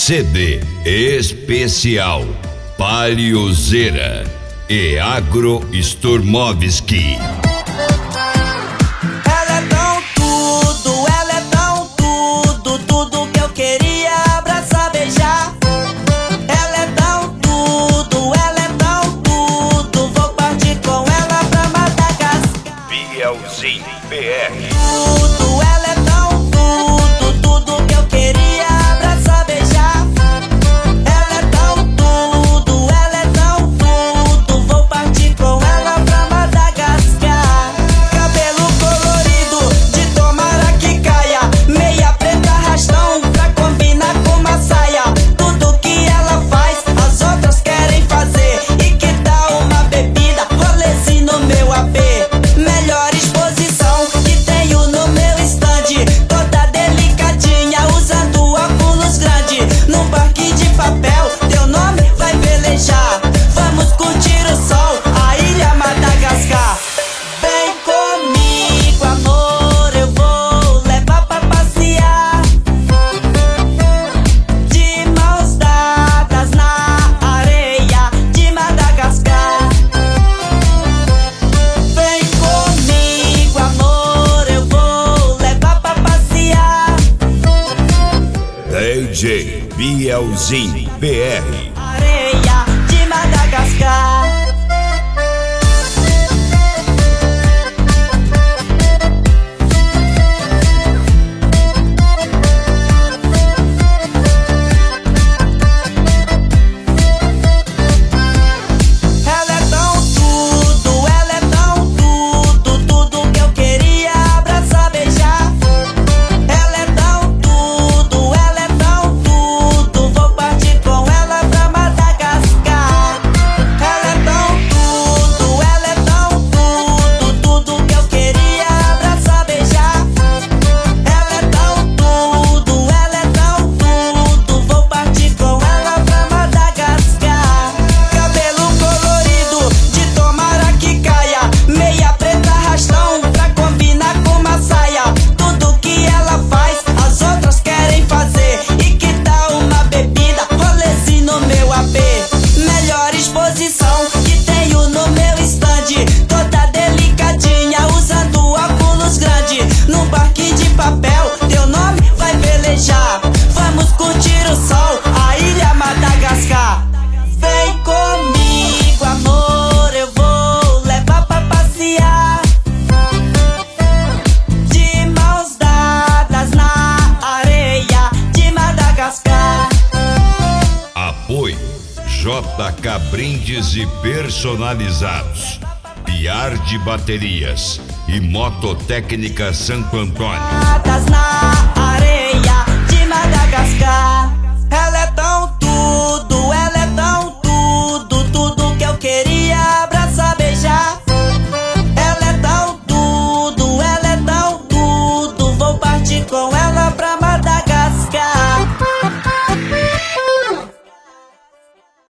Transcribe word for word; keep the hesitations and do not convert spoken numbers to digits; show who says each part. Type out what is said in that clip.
Speaker 1: C D especial Paliozeira e Agro Sturmovski.
Speaker 2: Ela é tão tudo, ela é tão tudo, tudo que eu queria abraçar, beijar. Ela é tão tudo, ela é tão tudo, vou partir com ela pra Madagascar.
Speaker 1: Bielzinho B R.
Speaker 2: Tudo, ela é tão tudo, tudo que eu queria abraçar, beijar. Ela é tão tudo, ela é tão tudo, vou partir com ela pra Madagascar. Cabelo colorido, de tomara que caia, meia preta arrastão pra combinar com uma saia. Tudo que ela faz, as outras querem fazer. E que tal uma bebida, rolezinho no meu A P? Melhor exposição que tenho no meu stand, toda delicadinha, usando óculos grande. Num parque de papel, teu nome vai velejar. Vamos curtir o sol, a ilha Madagascar. Vem comigo, amor, eu vou levar pra passear, de mãos dadas na areia de Madagascar. Vem comigo, amor, eu vou levar pra passear,
Speaker 1: D J Bielzinho B R.
Speaker 2: areia de Madagascar. Ela é tão tudo, ela é tão tudo, tudo que eu queria abraçar, beijar. Ela é tão tudo, ela é tão tudo, vou partir com ela pra Madagascar. Ela é tão tudo, ela é tão tudo, tudo que eu queria abraçar, beijar. Ela é tão tudo, ela é tão tudo, vou partir com ela pra Madagascar. Cabelo colorido, de tomara que caia, meia preta arrastão pra combinar com uma saia. Tudo que ela faz, as outras querem fazer. E que tal uma bebida, rolezinho no meu A P? Melhor exposição que tenho no meu stand, toda delicadinha, usando óculos grande. Num parque de papel, teu nome vai velejar. Vamos curtir o sol, a ilha Madagascar. Vem comigo, amor, eu vou levar pra passear, de mãos dadas na areia de Madagascar.
Speaker 1: Apoio J K Brindes e Personalizados, Piar de Baterias e Mototécnica Santo Antônio.
Speaker 2: Dadas na